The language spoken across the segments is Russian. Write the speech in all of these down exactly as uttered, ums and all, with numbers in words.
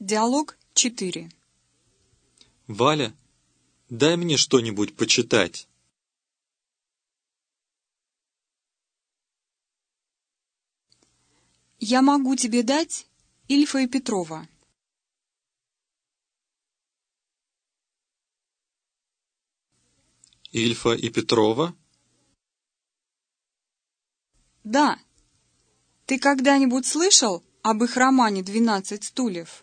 Диалог четыре. Валя, дай мне что-нибудь почитать. Я могу тебе дать Ильфа и Петрова. Ильфа и Петрова? Да. Ты когда-нибудь слышал об их романе «Двенадцать стульев»?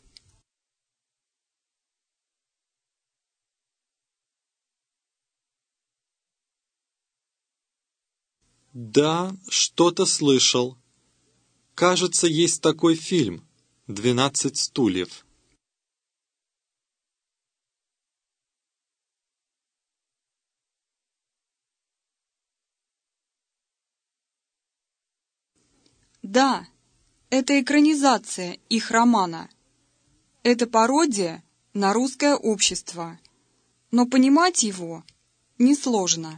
Да, что-то слышал. Кажется, есть такой фильм «Двенадцать стульев». Да, это экранизация их романа. Это пародия на русское общество, но понимать его несложно.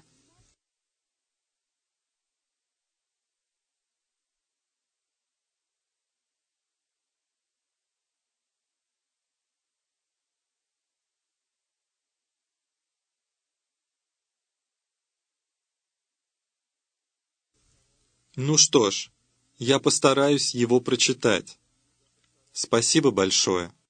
Ну что ж, я постараюсь его прочитать. Спасибо большое.